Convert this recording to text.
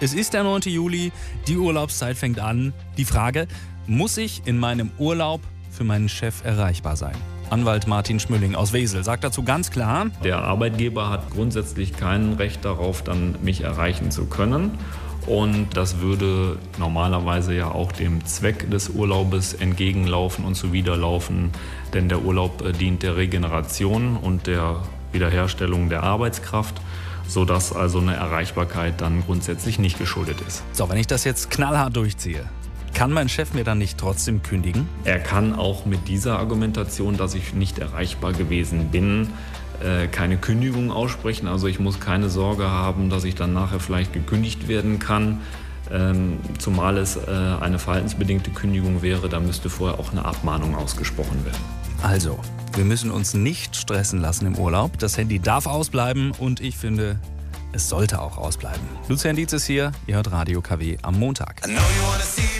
Es ist der 9. Juli, die Urlaubszeit fängt an. Die Frage, muss ich in meinem Urlaub für meinen Chef erreichbar sein? Anwalt Martin Schmülling aus Wesel sagt dazu ganz klar: Der Arbeitgeber hat grundsätzlich kein Recht darauf, dann mich erreichen zu können. Und das würde normalerweise ja auch dem Zweck des Urlaubes entgegenlaufen und zuwiderlaufen, denn der Urlaub dient der Regeneration und der Wiederherstellung der Arbeitskraft, sodass also eine Erreichbarkeit dann grundsätzlich nicht geschuldet ist. So, wenn ich das jetzt knallhart durchziehe, kann mein Chef mir dann nicht trotzdem kündigen? Er kann auch mit dieser Argumentation, dass ich nicht erreichbar gewesen bin, keine Kündigung aussprechen. Also ich muss keine Sorge haben, dass ich dann nachher vielleicht gekündigt werden kann. Zumal es eine verhaltensbedingte Kündigung wäre, da müsste vorher auch eine Abmahnung ausgesprochen werden. Also, wir müssen uns nicht stressen lassen im Urlaub. Das Handy darf ausbleiben und ich finde, es sollte auch ausbleiben. Lucian Dietz ist hier, ihr hört Radio KW am Montag.